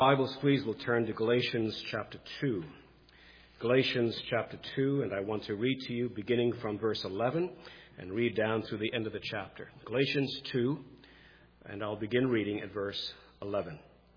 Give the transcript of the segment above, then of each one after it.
Bibles, please, we'll turn to Galatians chapter 2. Galatians chapter 2, and I want to read to you beginning from verse 11 and read down to the end of the chapter. Galatians 2, and I'll begin reading at verse 11.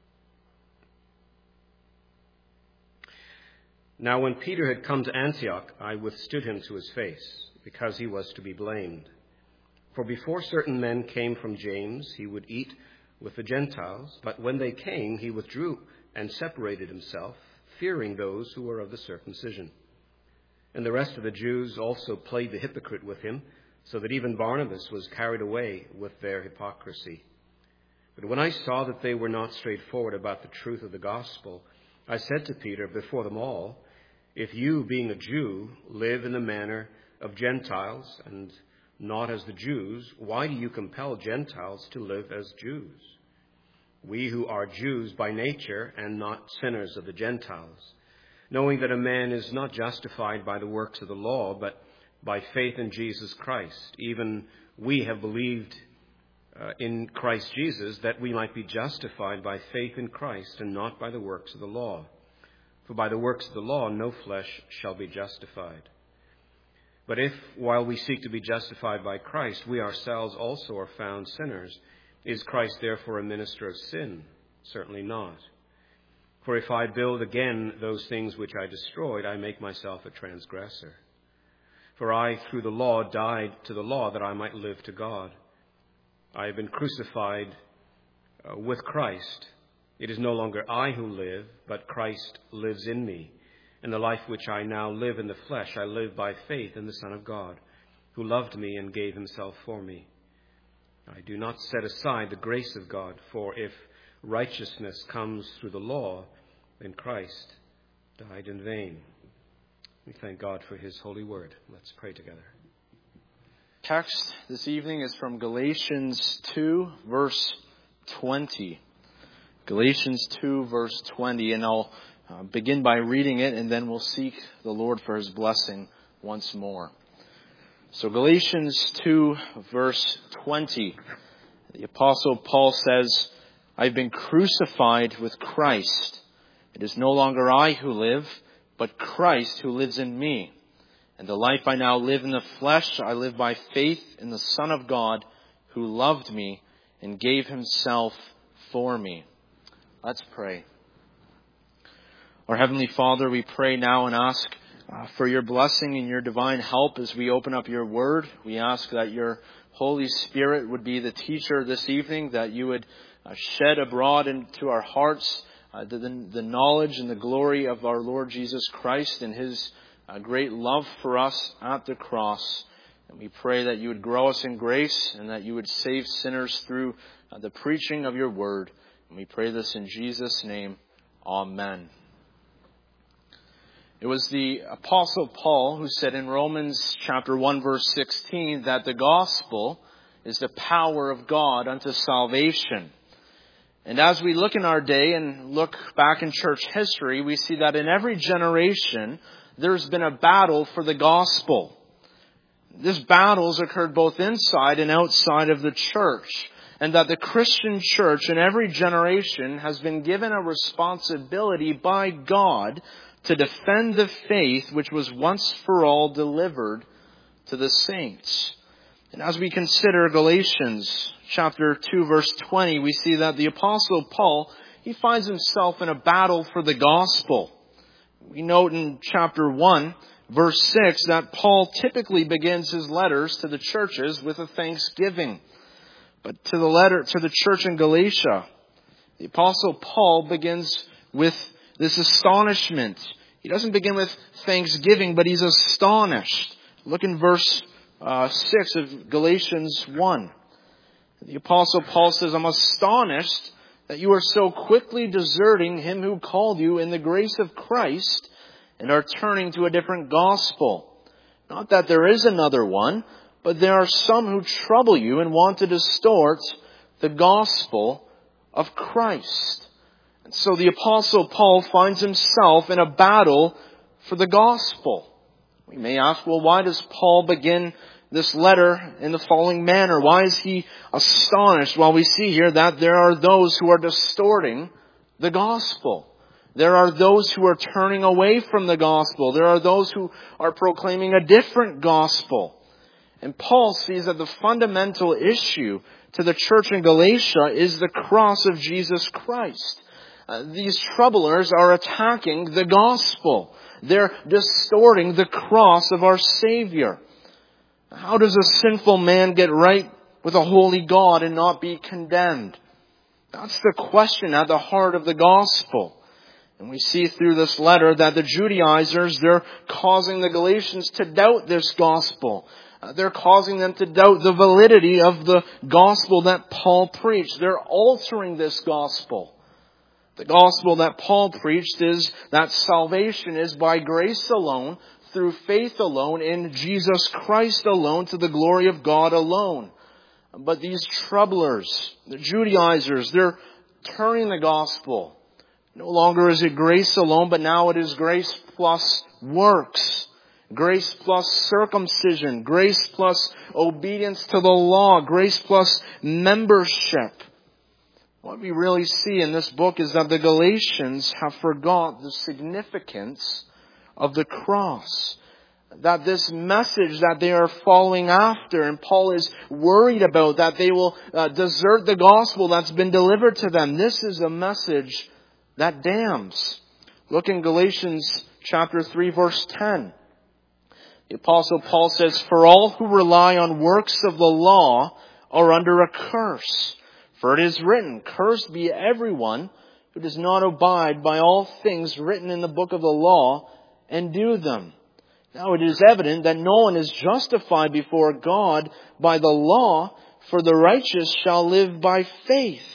Now when Peter had come to Antioch, I withstood him to his face, because he was to be blamed. For before certain men came from James, he would eat with the Gentiles, but when they came, he withdrew and separated himself, fearing those who were of the circumcision. And the rest of the Jews also played the hypocrite with him, so that even Barnabas was carried away with their hypocrisy. But when I saw that they were not straightforward about the truth of the gospel, I said to Peter before them all, if you, being a Jew, live in the manner of Gentiles and not as the Jews, why do you compel Gentiles to live as Jews? We who are Jews by nature and not sinners of the Gentiles, knowing that a man is not justified by the works of the law, but by faith in Jesus Christ. Even we have believed in Christ Jesus, that we might be justified by faith in Christ and not by the works of the law. For by the works of the law no flesh shall be justified. But if, while we seek to be justified by Christ, we ourselves also are found sinners, is Christ therefore a minister of sin? Certainly not. For if I build again those things which I destroyed, I make myself a transgressor. For I, through the law, died to the law that I might live to God. I have been crucified with Christ. It is no longer I who live, but Christ lives in me. And the life which I now live in the flesh, I live by faith in the Son of God, who loved me and gave himself for me. I do not set aside the grace of God, for if righteousness comes through the law, then Christ died in vain. We thank God for his holy word. Let's pray together. Text this evening is from Galatians 2, verse 20. Galatians 2, verse 20, and I'll begin by reading it, and then we'll seek the Lord for his blessing once more. So Galatians 2, verse 20, the Apostle Paul says, I've been crucified with Christ. It is no longer I who live, but Christ who lives in me. And the life I now live in the flesh, I live by faith in the Son of God, who loved me and gave himself for me. Let's pray. Our Heavenly Father, we pray now and ask for your blessing and your divine help as we open up your word. We ask that your Holy Spirit would be the teacher this evening, that you would shed abroad into our hearts the knowledge and the glory of our Lord Jesus Christ and his great love for us at the cross. And we pray that you would grow us in grace and that you would save sinners through the preaching of your word. And we pray this in Jesus' name. Amen. It was the Apostle Paul who said in Romans chapter 1, verse 16, that the gospel is the power of God unto salvation. And as we look in our day and look back in church history, we see that in every generation, there's been a battle for the gospel. This battle has occurred both inside and outside of the church. And that the Christian church in every generation has been given a responsibility by God to defend the faith which was once for all delivered to the saints. And as we consider Galatians chapter 2, verse 20, we see that the Apostle Paul, he finds himself in a battle for the gospel. We note in chapter 1, verse 6, that Paul typically begins his letters to the churches with a thanksgiving. But to the church in Galatia, the Apostle Paul begins with this astonishment. He doesn't begin with thanksgiving, but he's astonished. Look in verse 6 of Galatians 1. The Apostle Paul says, I'm astonished that you are so quickly deserting him who called you in the grace of Christ and are turning to a different gospel. Not that there is another one, but there are some who trouble you and want to distort the gospel of Christ. And so the Apostle Paul finds himself in a battle for the gospel. We may ask, well, why does Paul begin this letter in the following manner? Why is he astonished? Well, we see here that there are those who are distorting the gospel. There are those who are turning away from the gospel. There are those who are proclaiming a different gospel. And Paul sees that the fundamental issue to the church in Galatia is the cross of Jesus Christ. These troublers are attacking the gospel. They're distorting the cross of our Savior. How does a sinful man get right with a holy God and not be condemned? That's the question at the heart of the gospel. And we see through this letter that the Judaizers, they're causing the Galatians to doubt this gospel. They're causing them to doubt the validity of the gospel that Paul preached. They're altering this gospel. The gospel that Paul preached is that salvation is by grace alone, through faith alone, in Jesus Christ alone, to the glory of God alone. But these troublers, the Judaizers, they're turning the gospel. No longer is it grace alone, but now it is grace plus works. Grace plus circumcision. Grace plus obedience to the law. Grace plus membership. What we really see in this book is that the Galatians have forgot the significance of the cross. That this message that they are following after, and Paul is worried about, that they will desert the gospel that's been delivered to them. This is a message that damns. Look in Galatians chapter 3, verse 10. The Apostle Paul says, "For all who rely on works of the law are under a curse. For it is written, 'Cursed be everyone who does not abide by all things written in the book of the law and do them.' Now it is evident that no one is justified before God by the law, for the righteous shall live by faith."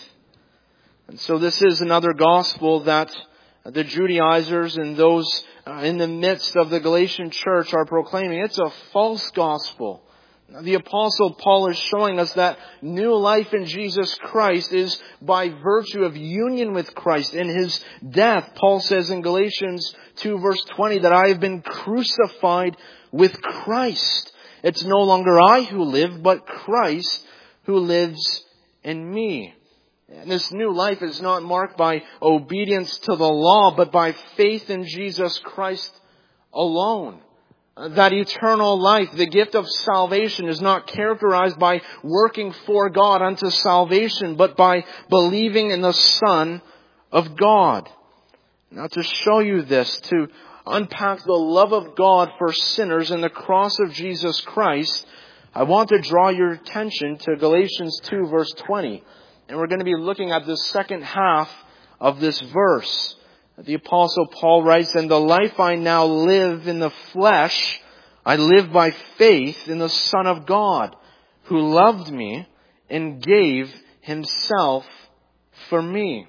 And so this is another gospel that the Judaizers and those in the midst of the Galatian church are proclaiming. It's a false gospel. The Apostle Paul is showing us that new life in Jesus Christ is by virtue of union with Christ in His death. Paul says in Galatians 2 verse 20 that I have been crucified with Christ. It's no longer I who live, but Christ who lives in me. And this new life is not marked by obedience to the law, but by faith in Jesus Christ alone. That eternal life, the gift of salvation, is not characterized by working for God unto salvation, but by believing in the Son of God. Now to show you this, to unpack the love of God for sinners in the cross of Jesus Christ, I want to draw your attention to Galatians 2 verse 20. And we're going to be looking at the second half of this verse. The Apostle Paul writes, "And the life I now live in the flesh, I live by faith in the Son of God, who loved me and gave Himself for me."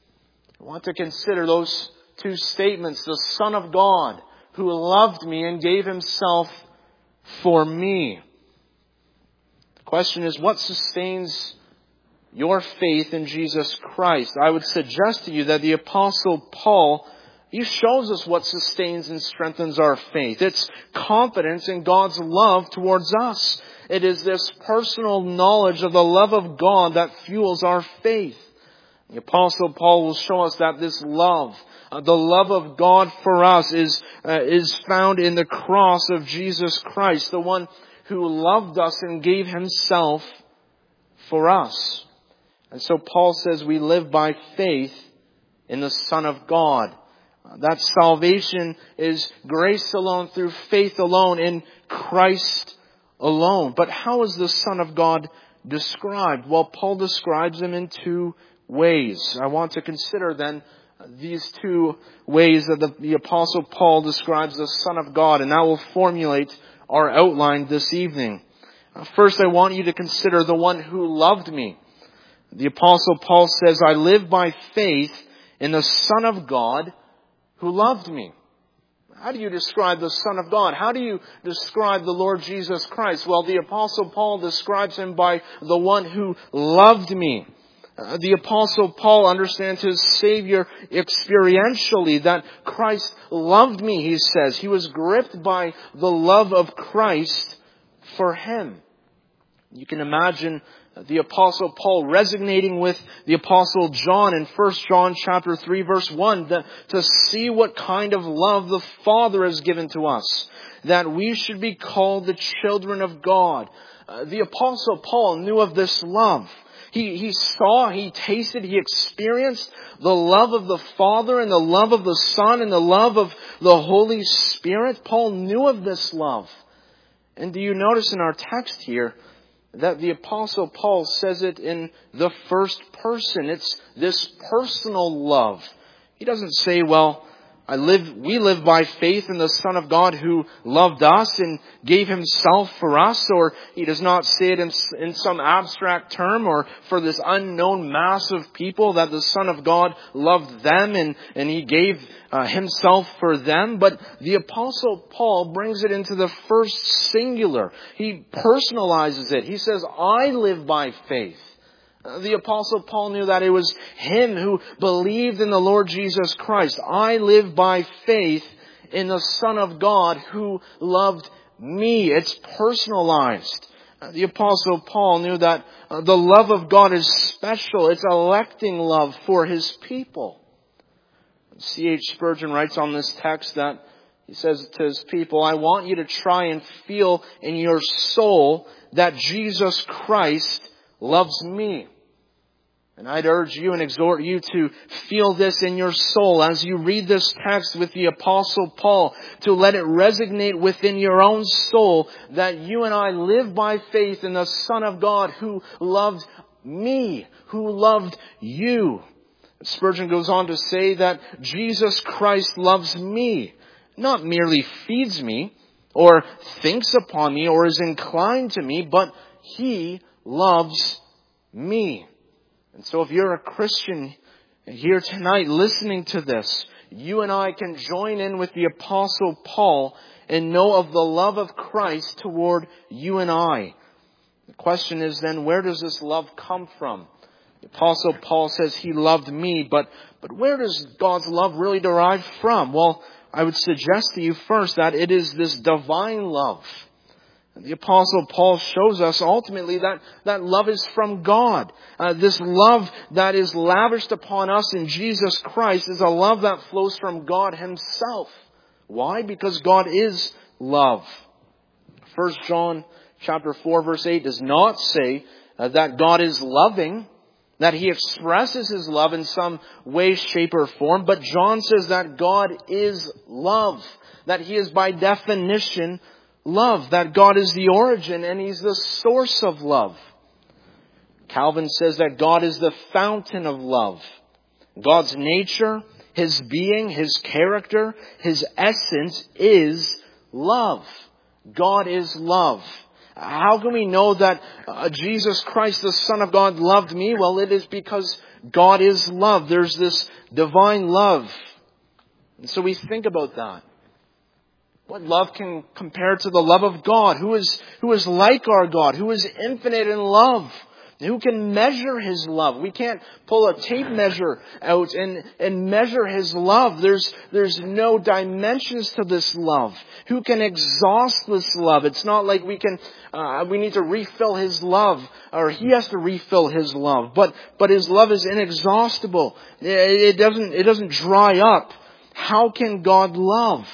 I want to consider those two statements. The Son of God, who loved me and gave Himself for me. The question is, what sustains your faith in Jesus Christ? I would suggest to you that the Apostle Paul, he shows us what sustains and strengthens our faith. It's confidence in God's love towards us. It is this personal knowledge of the love of God that fuels our faith. The Apostle Paul will show us that this love, the love of God for us, is found in the cross of Jesus Christ, the one who loved us and gave Himself for us. And so Paul says we live by faith in the Son of God. That salvation is grace alone, through faith alone, in Christ alone. But how is the Son of God described? Well, Paul describes Him in two ways. I want to consider then these two ways that the Apostle Paul describes the Son of God, and that will formulate our outline this evening. First, I want you to consider the one who loved me. The Apostle Paul says, I live by faith in the Son of God who loved me. How do you describe the Son of God? How do you describe the Lord Jesus Christ? Well, the Apostle Paul describes Him by the one who loved me. The Apostle Paul understands his Savior experientially, that Christ loved me, he says. He was gripped by the love of Christ for him. You can imagine the Apostle Paul resonating with the Apostle John in 1 John chapter 3 verse 1 to see what kind of love the Father has given to us, that we should be called the children of God. The Apostle Paul knew of this love. He saw, he tasted, he experienced the love of the Father and the love of the Son and the love of the Holy Spirit. Paul knew of this love. And do you notice in our text here that the Apostle Paul says it in the first person? It's this personal love. He doesn't say, well, we live by faith in the Son of God who loved us and gave Himself for us. Or he does not say it in some abstract term or for this unknown mass of people that the Son of God loved them and He gave Himself for them. But the Apostle Paul brings it into the first singular. He personalizes it. He says, I live by faith. The Apostle Paul knew that it was him who believed in the Lord Jesus Christ. I live by faith in the Son of God who loved me. It's personalized. The Apostle Paul knew that the love of God is special. It's electing love for His people. C.H. Spurgeon writes on this text that he says to his people, I want you to try and feel in your soul that Jesus Christ loves me. And I'd urge you and exhort you to feel this in your soul as you read this text with the Apostle Paul, to let it resonate within your own soul that you and I live by faith in the Son of God who loved me, who loved you. Spurgeon goes on to say that Jesus Christ loves me, not merely feeds me or thinks upon me or is inclined to me, but He loves me. And so if you're a Christian here tonight listening to this, you and I can join in with the Apostle Paul and know of the love of Christ toward you and I. The question is then, where does this love come from? The Apostle Paul says He loved me, but where does God's love really derive from? Well, I would suggest to you first that it is this divine love. The Apostle Paul shows us ultimately that love is from God. This love that is lavished upon us in Jesus Christ is a love that flows from God Himself. Why? Because God is love. 1 John chapter 4 verse 8 does not say that God is loving, that He expresses His love in some way, shape, or form. But John says that God is love, that He is by definition love, that God is the origin and He's the source of love. Calvin says that God is the fountain of love. God's nature, His being, His character, His essence is love. God is love. How can we know that Jesus Christ, the Son of God, loved me? Well, it is because God is love. There's this divine love. And so we think about that. What love can compare to the love of God? Who is like our God? Who is infinite in love? Who can measure His love? We can't pull a tape measure out and measure His love. There's no dimensions to this love. Who can exhaust this love? It's not like we need to refill His love, or He has to refill His love. But His love is inexhaustible. It doesn't dry up. How can God love?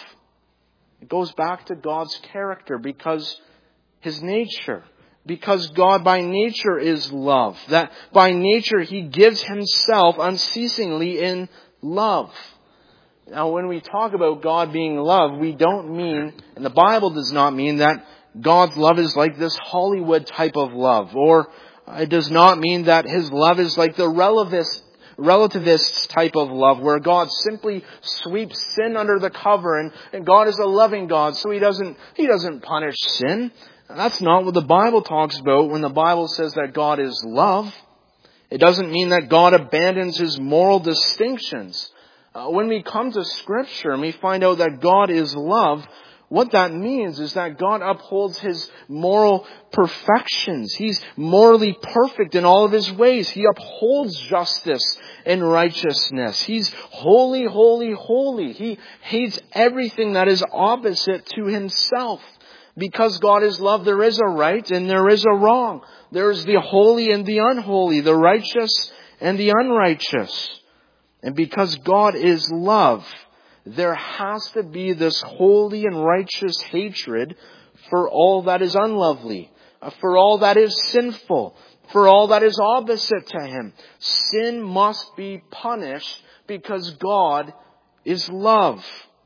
It goes back to God's character, because His nature. Because God by nature is love. That by nature He gives Himself unceasingly in love. Now when we talk about God being love, we don't mean, and the Bible does not mean, that God's love is like this Hollywood type of love. Or it does not mean that His love is like the relativists type of love, where God simply sweeps sin under the cover, and God is a loving God, so He doesn't punish sin. That's not what the Bible talks about when the Bible says that God is love. It doesn't mean that God abandons His moral distinctions. When we come to Scripture and we find out that God is love, what that means is that God upholds His moral perfections. He's morally perfect in all of His ways. He upholds justice and righteousness. He's holy, holy, holy. He hates everything that is opposite to Himself. because God is love, there is a right and there is a wrong. There is the holy and the unholy, the righteous and the unrighteous. And because God is love, there has to be this holy and righteous hatred for all that is unlovely, for all that is sinful, for all that is opposite to Him. Sin must be punished because God is love.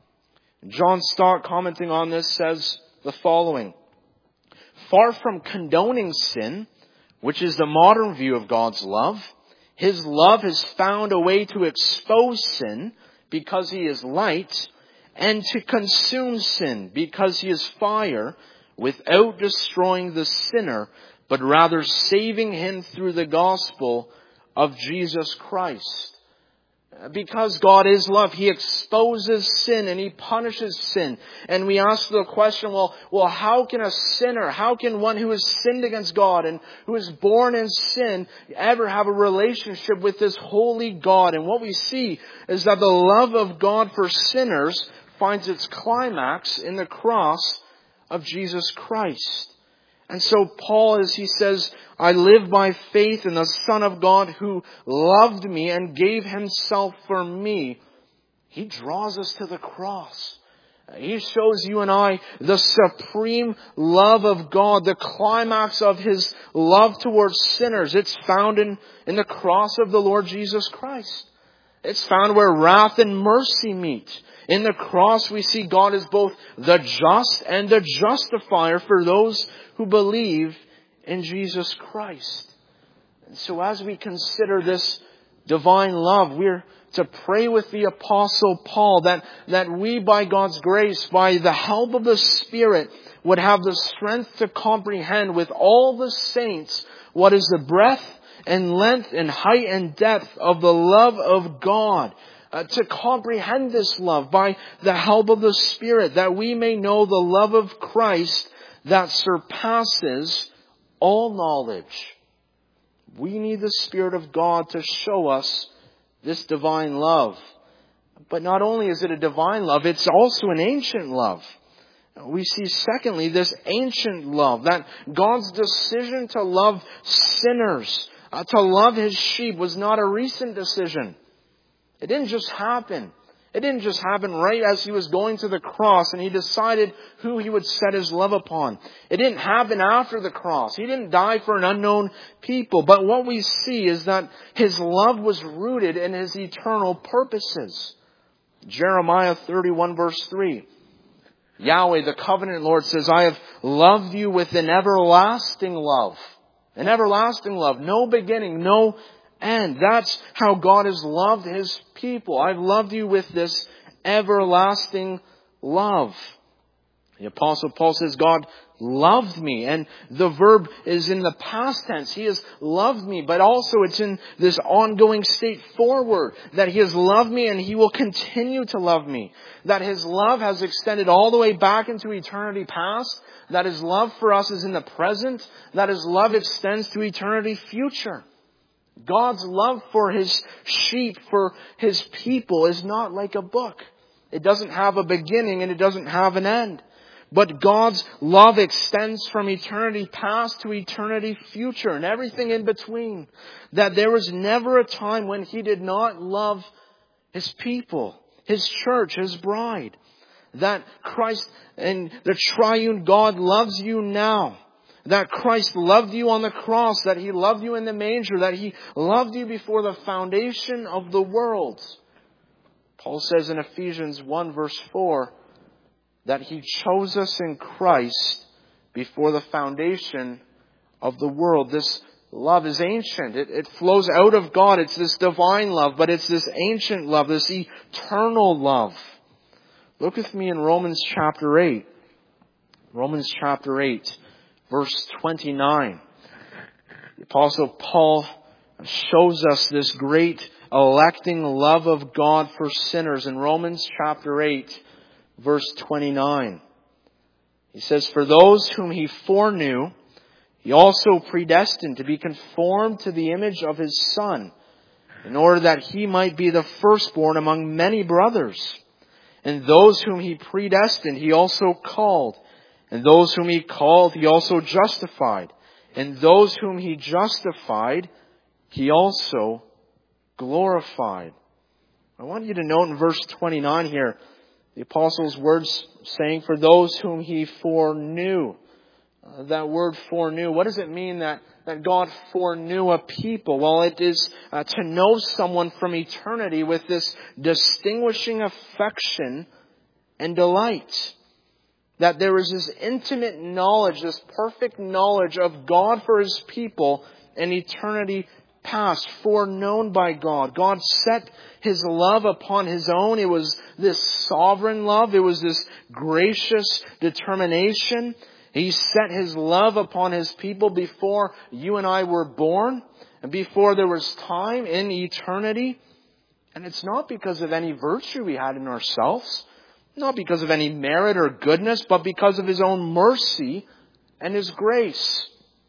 John Stott, commenting on this, says the following: far from condoning sin, which is the modern view of God's love, His love has found a way to expose sin because He is light, and to consume sin because He is fire, without destroying the sinner, but rather saving him through the gospel of Jesus Christ. Because God is love, He exposes sin and He punishes sin. And we ask the question, well, how can a sinner, how can one who has sinned against God and who is born in sin ever have a relationship with this holy God? And what we see is that the love of God for sinners finds its climax in the cross of Jesus Christ. And so Paul, as he says, I live by faith in the Son of God who loved me and gave Himself for me. He draws us to the cross. He shows you and I the supreme love of God, the climax of His love towards sinners. It's found in the cross of the Lord Jesus Christ. It's found where wrath and mercy meet. In the cross we see God as both the just and the justifier for those who believe in Jesus Christ. And so as we consider this divine love, we're to pray with the Apostle Paul that we, by God's grace, by the help of the Spirit, would have the strength to comprehend with all the saints what is the breadth and length and height and depth of the love of God. To comprehend this love by the help of the Spirit, that we may know the love of Christ that surpasses all knowledge. We need the Spirit of God to show us this divine love. But not only is it a divine love, it's also an ancient love. We see, secondly, this ancient love, that God's decision to love sinners, to love His sheep, was not a recent decision. It didn't just happen. It didn't just happen right as He was going to the cross and He decided who He would set His love upon. It didn't happen after the cross. He didn't die for an unknown people. But what we see is that His love was rooted in His eternal purposes. Jeremiah 31 verse 3. Yahweh, the covenant Lord, says, I have loved you with an everlasting love. An everlasting love. No beginning, no end. That's how God has loved His people. I've loved you with this everlasting love. The Apostle Paul says, God loved me. And the verb is in the past tense. He has loved me. But also it's in this ongoing state forward. That He has loved me and He will continue to love me. That His love has extended all the way back into eternity past. That His love for us is in the present. That His love extends to eternity future. God's love for His sheep, for His people, is not like a book. It doesn't have a beginning and it doesn't have an end. But God's love extends from eternity past to eternity future and everything in between. That there was never a time when He did not love His people, His church, His bride. That Christ and the triune God loves you now. That Christ loved you on the cross, that He loved you in the manger, that He loved you before the foundation of the world. Paul says in Ephesians 1 verse 4 that He chose us in Christ before the foundation of the world. This love is ancient. It flows out of God. It's this divine love, but it's this ancient love, this eternal love. Look with me in Romans chapter 8. Romans chapter 8. Verse 29, the Apostle Paul shows us this great electing love of God for sinners in Romans chapter 8, verse 29. He says, for those whom He foreknew, He also predestined to be conformed to the image of His Son, in order that He might be the firstborn among many brothers. And those whom He predestined, He also called. And those whom He called, He also justified. And those whom He justified, He also glorified. I want you to note in verse 29 here, the apostle's words saying, for those whom He foreknew. That word foreknew, what does it mean that God foreknew a people? Well, it is to know someone from eternity with this distinguishing affection and delight. That there is this intimate knowledge, this perfect knowledge of God for His people in eternity past, foreknown by God. God set His love upon His own. It was this sovereign love. It was this gracious determination. He set His love upon His people before you and I were born and before there was time in eternity. And it's not because of any virtue we had in ourselves, not because of any merit or goodness, but because of His own mercy and His grace.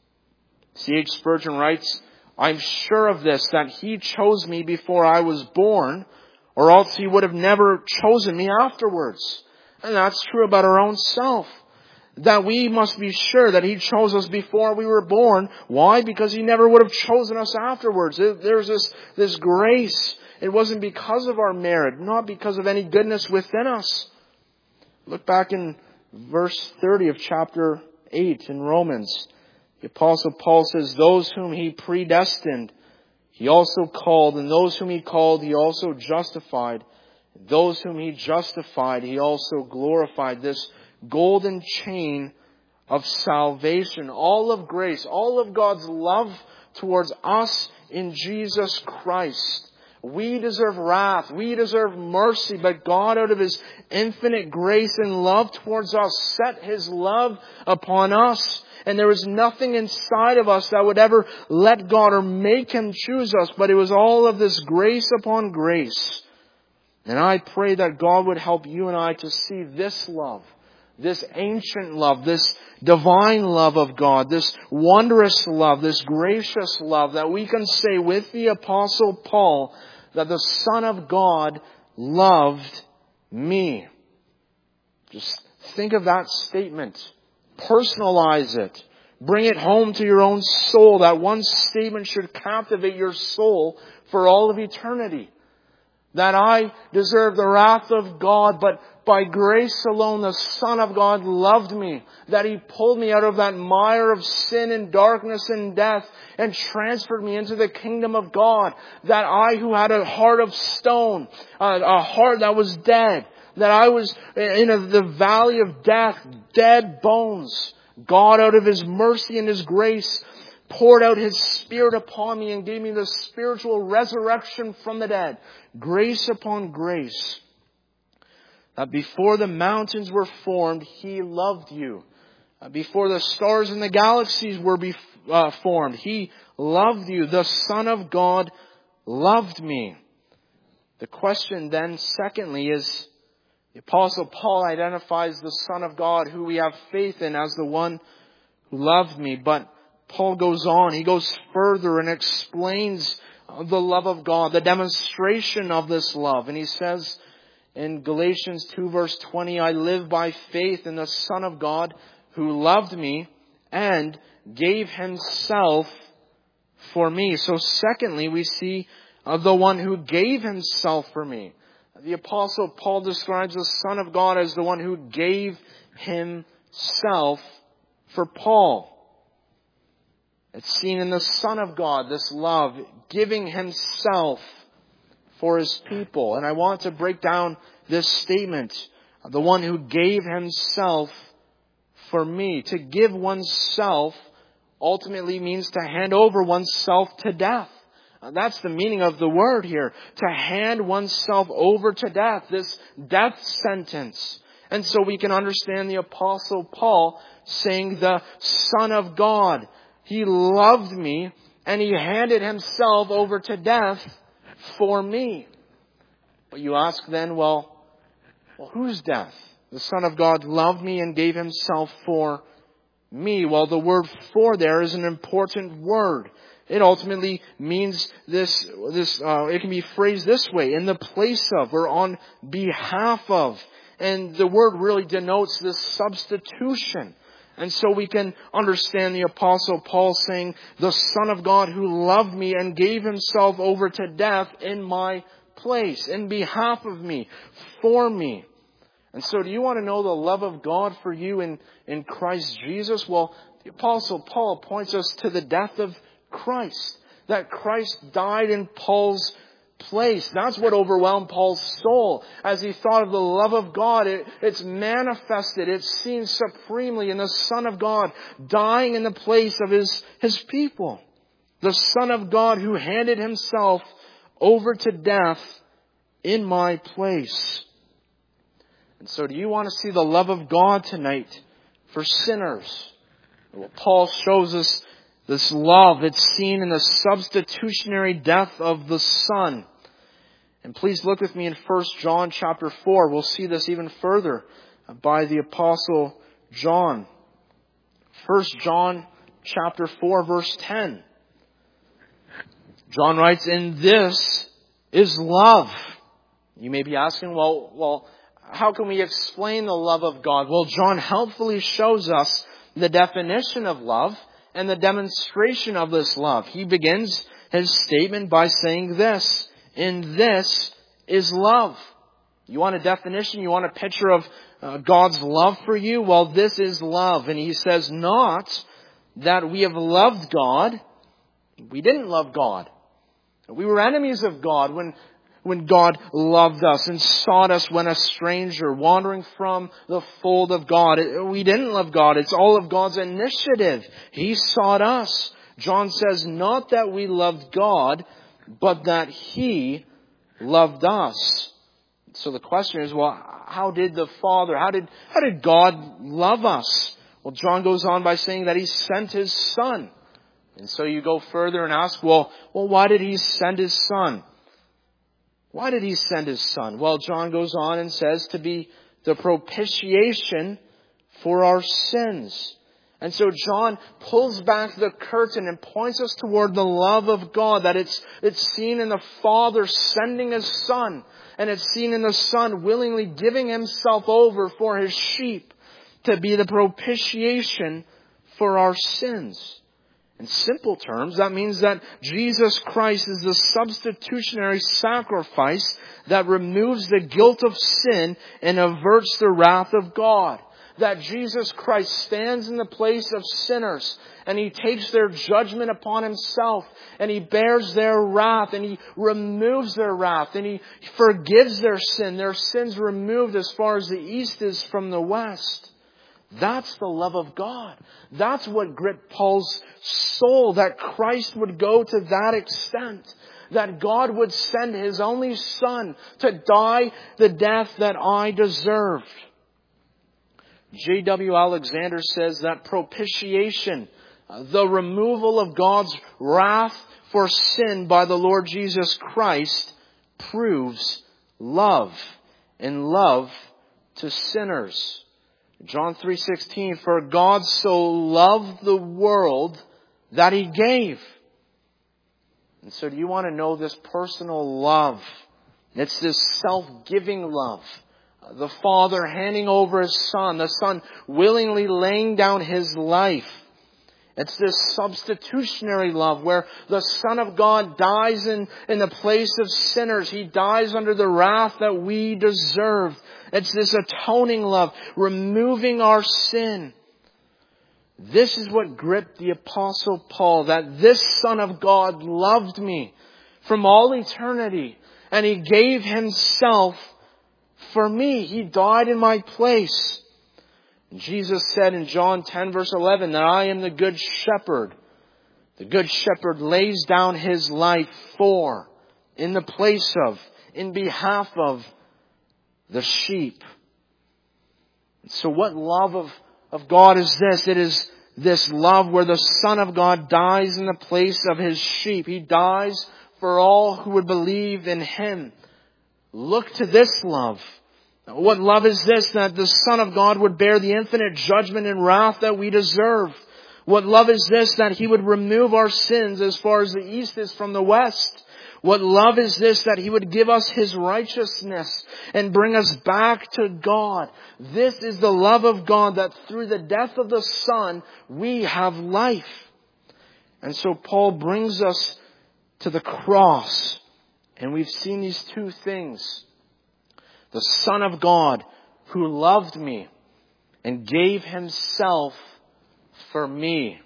C.H. Spurgeon writes, I'm sure of this, that He chose me before I was born, or else He would have never chosen me afterwards. And that's true about our own self. That we must be sure that He chose us before we were born. Why? Because He never would have chosen us afterwards. There's this grace. It wasn't because of our merit, not because of any goodness within us. Look back in verse 30 of chapter 8 in Romans. The Apostle Paul says, those whom He predestined, He also called. And those whom He called, He also justified. And those whom He justified, He also glorified. This golden chain of salvation, all of grace, all of God's love towards us in Jesus Christ. We deserve wrath. We deserve mercy. But God, out of His infinite grace and love towards us, set His love upon us. And there was nothing inside of us that would ever let God or make Him choose us. But it was all of this grace upon grace. And I pray that God would help you and I to see this love, this ancient love, this divine love of God, this wondrous love, this gracious love, that we can say with the Apostle Paul that the Son of God loved me. Just think of that statement. Personalize it. Bring it home to your own soul. That one statement should captivate your soul for all of eternity. That I deserve the wrath of God, but by grace alone the Son of God loved me. That He pulled me out of that mire of sin and darkness and death and transferred me into the kingdom of God. That I, who had a heart of stone, a heart that was dead, that I was in the valley of death, dead bones, God, out of His mercy and His grace, poured out His Spirit upon me and gave me the spiritual resurrection from the dead. Grace upon grace. That before the mountains were formed, He loved you. Before the stars and the galaxies were formed, He loved you. The Son of God loved me. The question then, secondly, is the Apostle Paul identifies the Son of God who we have faith in as the one who loved me. But Paul goes on. He goes further and explains the love of God, the demonstration of this love. And he says in Galatians 2 verse 20, I live by faith in the Son of God who loved me and gave Himself for me. So secondly, we see the one who gave Himself for me. The Apostle Paul describes the Son of God as the one who gave Himself for Paul. It's seen in the Son of God, this love, giving Himself for His people. And I want to break down this statement, the one who gave Himself for me. To give oneself ultimately means to hand over oneself to death. That's the meaning of the word here. To hand oneself over to death. This death sentence. And so we can understand the Apostle Paul saying the Son of God, He loved me and He handed Himself over to death for me. But you ask then, well, whose death? The Son of God loved me and gave Himself for me. Well, the word for there is an important word. It ultimately means this, it can be phrased this way, in the place of or on behalf of. And the word really denotes this substitution. And so we can understand the Apostle Paul saying, the Son of God who loved me and gave himself over to death in my place, in behalf of me, for me. And so do you want to know the love of God for you in Christ Jesus? Well, the Apostle Paul points us to the death of Christ. That Christ died in Paul's place. That's what overwhelmed Paul's soul. As he thought of the love of God, it's manifested, it's seen supremely in the Son of God dying in the place of his people. The Son of God who handed himself over to death in my place. And so do you want to see the love of God tonight for sinners? Well, Paul shows us this love. It's seen in the substitutionary death of the Son. And please look with me in 1 John chapter 4. We'll see this even further by the Apostle John. 1 John chapter 4 verse 10. John writes, "And this is love." You may be asking, well, how can we explain the love of God? Well, John helpfully shows us the definition of love and the demonstration of this love. He begins his statement by saying this, "And this is love." You want a definition? You want a picture of God's love for you? Well, this is love. And he says, not that we have loved God. We didn't love God. We were enemies of God when God loved us and sought us when a stranger, wandering from the fold of God. We didn't love God. It's all of God's initiative. He sought us. John says, not that we loved God, but that He loved us. So the question is, well, how did God love us? Well, John goes on by saying that He sent His Son. And so you go further and ask, well, why did He send His Son? Why did He send His Son? Well, John goes on and says to be the propitiation for our sins. And so John pulls back the curtain and points us toward the love of God, that it's seen in the Father sending His Son, and it's seen in the Son willingly giving Himself over for His sheep to be the propitiation for our sins. In simple terms, that means that Jesus Christ is the substitutionary sacrifice that removes the guilt of sin and averts the wrath of God. That Jesus Christ stands in the place of sinners and He takes their judgment upon Himself and He bears their wrath and He removes their wrath and He forgives their sin. Their sins removed as far as the east is from the west. That's the love of God. That's what gripped Paul's soul, that Christ would go to that extent. That God would send His only Son to die the death that I deserved. J.W. Alexander says that propitiation, the removal of God's wrath for sin by the Lord Jesus Christ, proves love, and love to sinners. John 3:16, "For God so loved the world that He gave." And so do you want to know this personal love? It's this self-giving love. The Father handing over His Son, the Son willingly laying down His life. It's this substitutionary love where the Son of God dies in the place of sinners. He dies under the wrath that we deserve. It's this atoning love, removing our sin. This is what gripped the Apostle Paul, that this Son of God loved me from all eternity, and He gave Himself for me. He died in my place. Jesus said in John 10 verse 11 that I am the good shepherd. The good shepherd lays down his life for, in the place of, in behalf of the sheep. So what love of God is this? It is this love where the Son of God dies in the place of His sheep. He dies for all who would believe in Him. Look to this love. What love is this? That the Son of God would bear the infinite judgment and wrath that we deserve. What love is this? That He would remove our sins as far as the east is from the west. What love is this, that He would give us His righteousness and bring us back to God. This is the love of God, that through the death of the Son, we have life. And so Paul brings us to the cross. And we've seen these two things. The Son of God who loved me and gave Himself for me.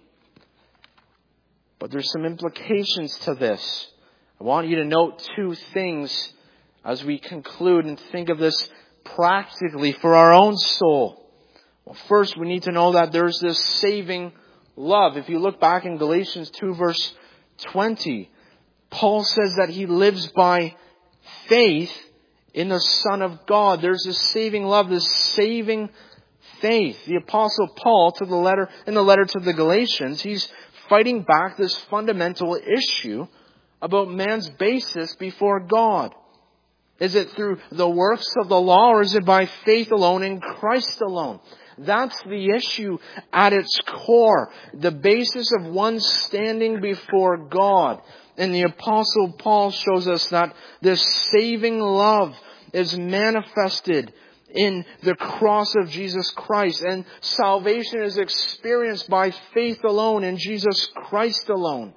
But there's some implications to this. I want you to note two things as we conclude and think of this practically for our own soul. Well, first, we need to know that there's this saving love. If you look back in Galatians 2 verse 20, Paul says that he lives by faith in the Son of God. There's this saving love, this saving faith. The Apostle Paul, in the letter to the Galatians, he's fighting back this fundamental issue about man's basis before God. Is it through the works of the law, or is it by faith alone in Christ alone? That's the issue at its core. The basis of one's standing before God. And the Apostle Paul shows us that this saving love is manifested in the cross of Jesus Christ. And salvation is experienced by faith alone in Jesus Christ alone.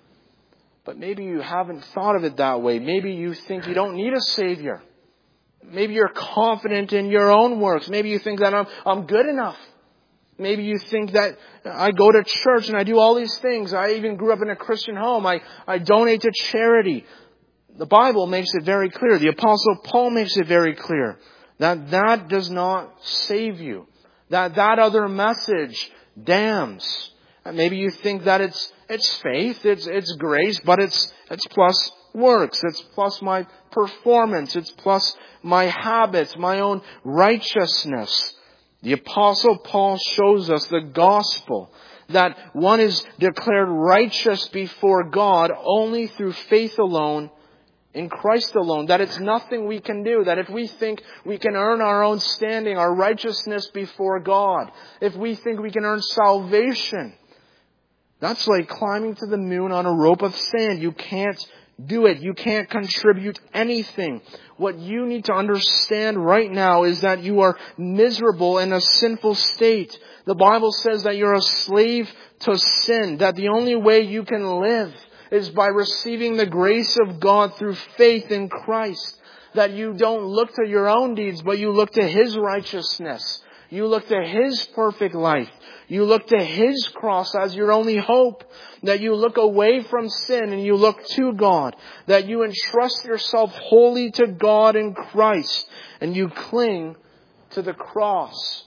But maybe you haven't thought of it that way. Maybe you think you don't need a Savior. Maybe you're confident in your own works. Maybe you think that I'm good enough. Maybe you think that I go to church and I do all these things. I even grew up in a Christian home. I donate to charity. The Bible makes it very clear. The Apostle Paul makes it very clear that does not save you. That other message damns. And maybe you think that it's faith, it's grace, but it's plus works. It's plus my performance. It's plus my habits, my own righteousness. The Apostle Paul shows us the gospel, that one is declared righteous before God only through faith alone, in Christ alone. That it's nothing we can do. That if we think we can earn our own standing, our righteousness before God, if we think we can earn salvation, that's like climbing to the moon on a rope of sand. You can't do it. You can't contribute anything. What you need to understand right now is that you are miserable in a sinful state. The Bible says that you're a slave to sin, that the only way you can live is by receiving the grace of God through faith in Christ. That you don't look to your own deeds, but you look to His righteousness. You look to His perfect life. You look to His cross as your only hope. That you look away from sin and you look to God. That you entrust yourself wholly to God in Christ. And you cling to the cross.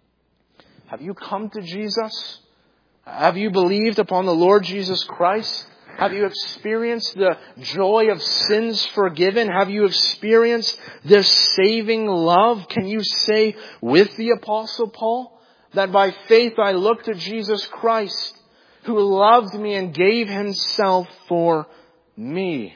Have you come to Jesus? Have you believed upon the Lord Jesus Christ? Have you experienced the joy of sins forgiven? Have you experienced this saving love? Can you say with the Apostle Paul that by faith I look to Jesus Christ, who loved me and gave Himself for me?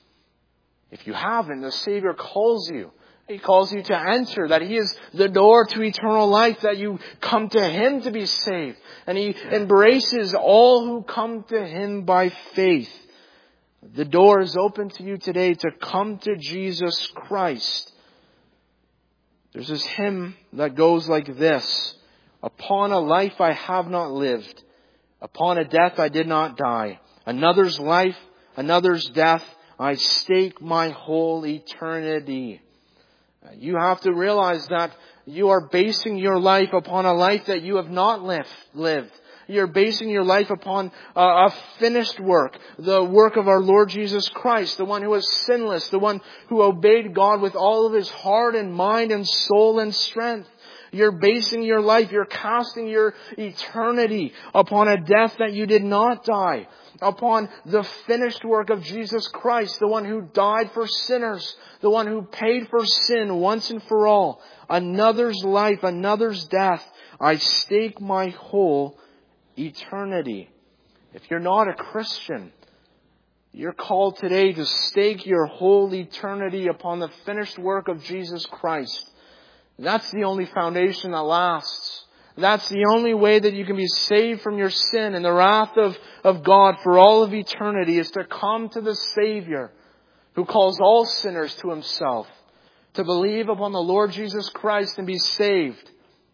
If you haven't, the Savior calls you. He calls you to enter, that He is the door to eternal life, that you come to Him to be saved. And He embraces all who come to Him by faith. The door is open to you today to come to Jesus Christ. There's this hymn that goes like this: upon a life I have not lived, upon a death I did not die. Another's life, another's death, I stake my whole eternity. You have to realize that you are basing your life upon a life that you have not lived. You're basing your life upon a finished work, the work of our Lord Jesus Christ, the one who was sinless, the one who obeyed God with all of his heart and mind and soul and strength. You're basing your life, you're casting your eternity upon a death that you did not die, upon the finished work of Jesus Christ, the one who died for sinners, the one who paid for sin once and for all. Another's life, another's death, I stake my whole eternity. If you're not a Christian, you're called today to stake your whole eternity upon the finished work of Jesus Christ. That's the only foundation that lasts. That's the only way that you can be saved from your sin and the wrath of God for all of eternity, is to come to the Savior who calls all sinners to Himself, to believe upon the Lord Jesus Christ and be saved.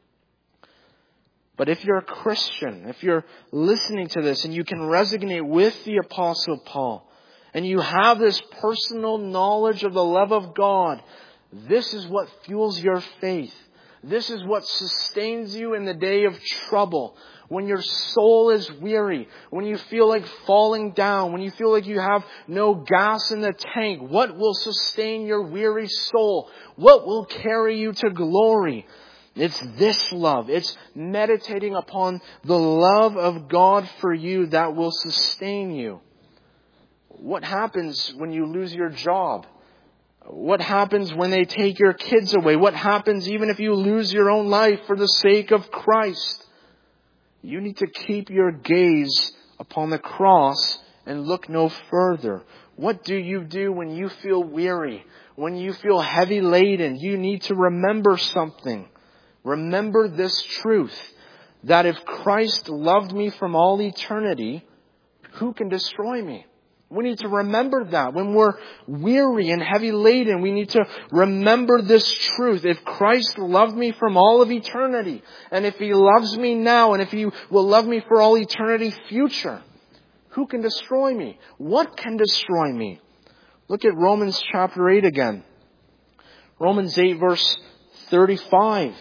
But if you're a Christian, if you're listening to this and you can resonate with the Apostle Paul, and you have this personal knowledge of the love of God, this is what fuels your faith. This is what sustains you in the day of trouble. When your soul is weary, when you feel like falling down, when you feel like you have no gas in the tank, what will sustain your weary soul? What will carry you to glory? It's this love. It's meditating upon the love of God for you that will sustain you. What happens when you lose your job? What happens when they take your kids away? What happens even if you lose your own life for the sake of Christ? You need to keep your gaze upon the cross and look no further. What do you do when you feel weary? When you feel heavy laden? You need to remember something. Remember this truth, that if Christ loved me from all eternity, who can destroy me? We need to remember that. When we're weary and heavy laden, we need to remember this truth. If Christ loved me from all of eternity, and if He loves me now, and if He will love me for all eternity future, who can destroy me? What can destroy me? Look at Romans chapter 8 again. Romans 8 verse 35.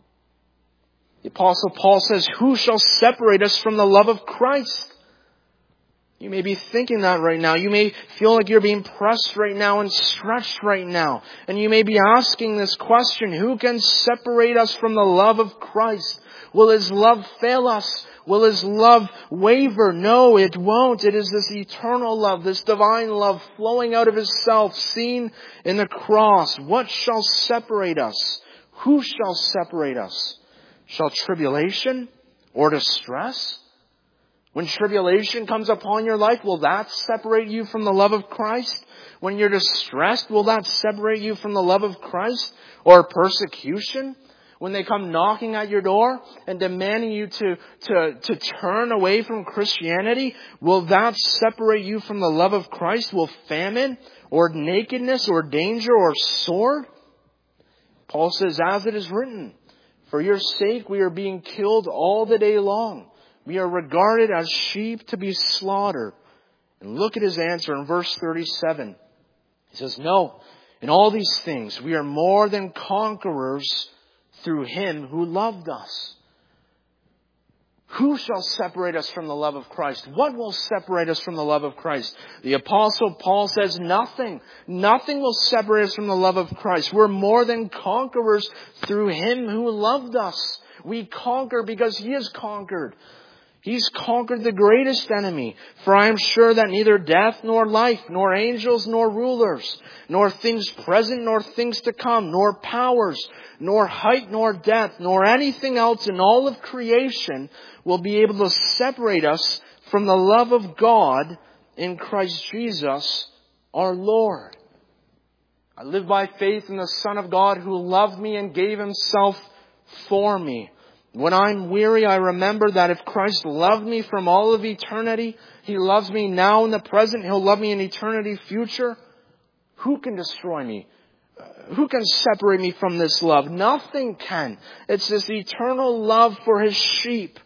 The Apostle Paul says, "Who shall separate us from the love of Christ?" You may be thinking that right now. You may feel like you're being pressed right now and stretched right now. And you may be asking this question, who can separate us from the love of Christ? Will His love fail us? Will His love waver? No, it won't. It is this eternal love, this divine love flowing out of His self, seen in the cross. What shall separate us? Who shall separate us? Shall tribulation or distress? When tribulation comes upon your life, will that separate you from the love of Christ? When you're distressed, will that separate you from the love of Christ? Or persecution? When they come knocking at your door and demanding you to turn away from Christianity, will that separate you from the love of Christ? Will famine or nakedness or danger or sword? Paul says, as it is written, for your sake we are being killed all the day long. We are regarded as sheep to be slaughtered. And look at his answer in verse 37. He says, no, in all these things we are more than conquerors through Him who loved us. Who shall separate us from the love of Christ? What will separate us from the love of Christ? The Apostle Paul says nothing. Nothing will separate us from the love of Christ. We're more than conquerors through Him who loved us. We conquer because He has conquered. He's conquered the greatest enemy. For I am sure that neither death nor life, nor angels nor rulers, nor things present nor things to come, nor powers, nor height nor depth, nor anything else in all of creation will be able to separate us from the love of God in Christ Jesus our Lord. I live by faith in the Son of God who loved me and gave Himself for me. When I'm weary, I remember that if Christ loved me from all of eternity, He loves me now in the present, He'll love me in eternity future. Who can destroy me? Who can separate me from this love? Nothing can. It's this eternal love for His sheep.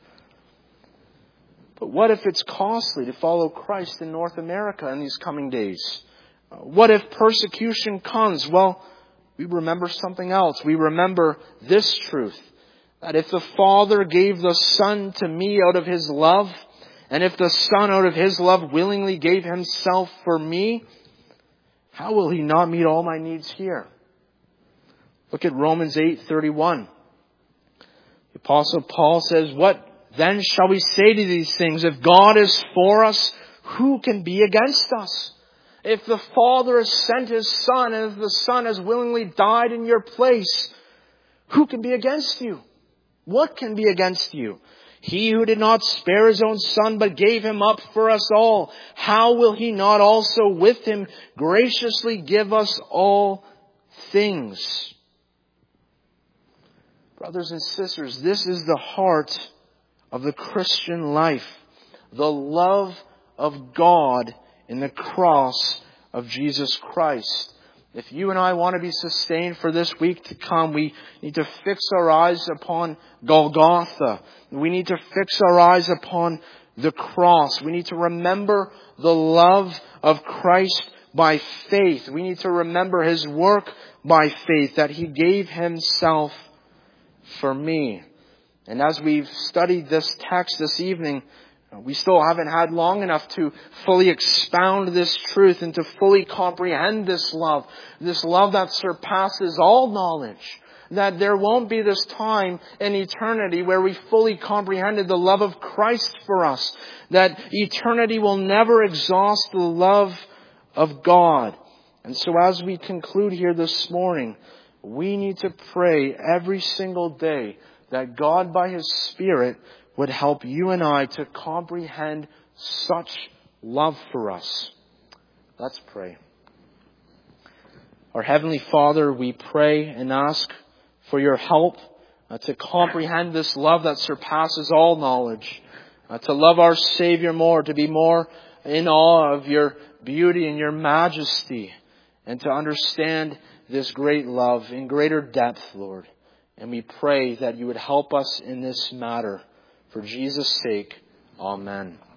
But what if it's costly to follow Christ in North America in these coming days? What if persecution comes? Well, we remember something else. We remember this truth. That if the Father gave the Son to me out of His love, and if the Son out of His love willingly gave Himself for me, how will He not meet all my needs here? Look at Romans 8:31. The Apostle Paul says, what then shall we say to these things? If God is for us, who can be against us? If the Father has sent His Son, and if the Son has willingly died in your place, who can be against you? What can be against you? He who did not spare His own Son, but gave Him up for us all, how will He not also with Him graciously give us all things? Brothers and sisters, this is the heart of the Christian life. The love of God in the cross of Jesus Christ. If you and I want to be sustained for this week to come, we need to fix our eyes upon Golgotha. We need to fix our eyes upon the cross. We need to remember the love of Christ by faith. We need to remember His work by faith, that He gave Himself for me. And as we've studied this text this evening, we still haven't had long enough to fully expound this truth and to fully comprehend this love that surpasses all knowledge. That there won't be this time in eternity where we fully comprehended the love of Christ for us. That eternity will never exhaust the love of God. And so as we conclude here this morning, we need to pray every single day that God by His Spirit would help you and I to comprehend such love for us. Let's pray. Our Heavenly Father, we pray and ask for your help to comprehend this love that surpasses all knowledge, to love our Savior more, to be more in awe of your beauty and your majesty, and to understand this great love in greater depth, Lord. And we pray that you would help us in this matter. For Jesus' sake, amen.